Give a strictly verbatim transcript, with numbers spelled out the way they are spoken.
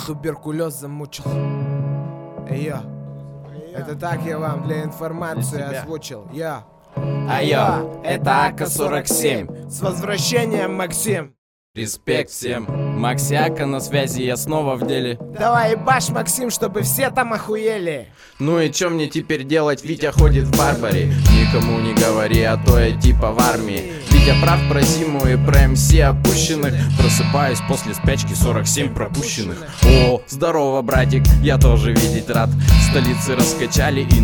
туберкулез замучил. Йо, это так я вам для информации озвучил. Йо. Айо, это АК сорок семь. С возвращением, Максим. Респект всем. Максиака на связи, я снова в деле. Давай ебашь, Максим, чтобы все там охуели. Ну и чё мне теперь делать? Витя ходит в барбаре. Никому не говори, а то я типа в армии. Витя прав про зиму и про МС опущенных. Просыпаюсь после спячки, сорок семь пропущенных. О, здорово, братик, я тоже видеть рад. Столицы раскачали и